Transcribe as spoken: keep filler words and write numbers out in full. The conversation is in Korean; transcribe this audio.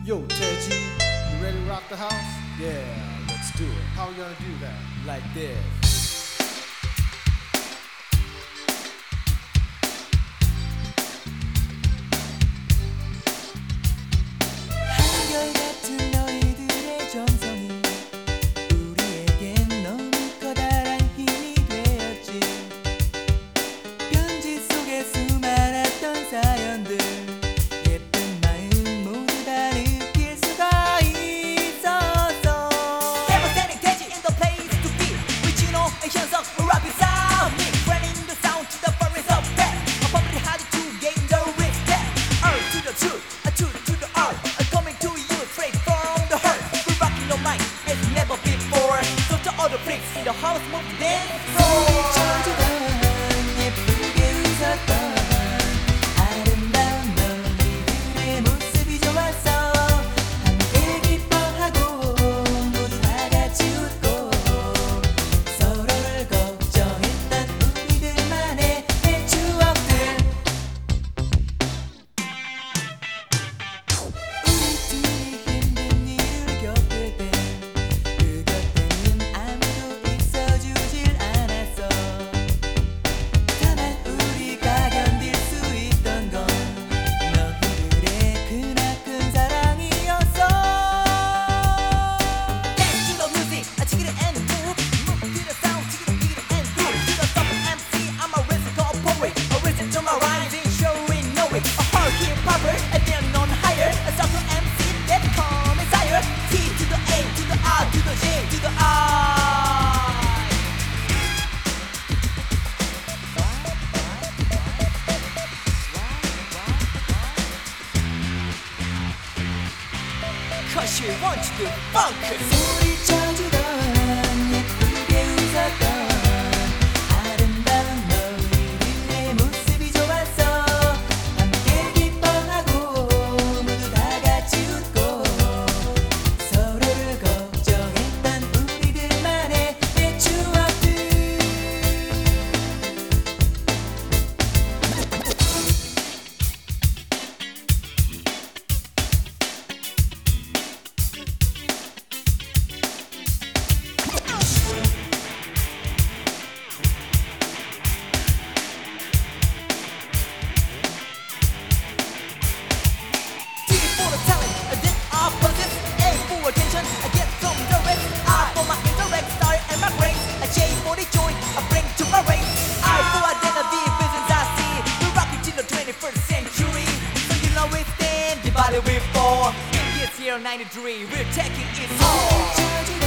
Yo, Teji, you ready to rock the house? Yeah, let's do it. How we gonna do that? Like this. 한결같은 너희들의 정성이 우리에겐 너무 커다란 힘이 되었지. 편지 속에 수많았던 사연들, 예쁜 마음 모두 다 느낄 수가 있었어. Devastating Teji in the place to be. Original 현성 rapid sound, bringing the sound to the forest of death. A public had to gain the respect. R to the truth, a truth to the art. Coming to you straight from the heart. We're rocking the mic as never before. So to all the freaks in the house, move to dance floor. 소리쳐주던 예쁘게 웃었던 아름다운 너희들의 모습이 좋았어. 함께 기뻐하고 모두 다 같이 웃고 서로를 걱정했던 우리들만의 추억들. 우리들이 힘든 일을 겪을 때 그 곁에는 아무도 있어주질 않았어. 다만 우리가 견딜 수 있던 건 너희들의 크나큰 사랑이었어. Dance to the music, I check it and move. Move to the sound, check it, check it and groove. To the top M C, I'm a rhythmical poet. A rhythm to my rhymes, ain't sure we know it. A hard hip hopper, and then on higher. A sound to M C, that come is higher. T to the A, to the R, to the J, to the I. Cause you want to do funk. 소리쳐주던 예쁘게 웃었던 아름다운 너희들의 모습이 좋았어. 함께 기뻐하고 모두 다 같이 웃고 서로를 걱정했던 우리들만의 추억들. T for the talent, and then I possess. A for attention, I get some direct. I for my intellect, style and my grace. A J for the joy, I bring to my race. I for identity, visions I see. We're rocking till the twenty-first century. So you know we stand, divided we fall. In this year ninety-three, we're taking it all. 소리쳐주던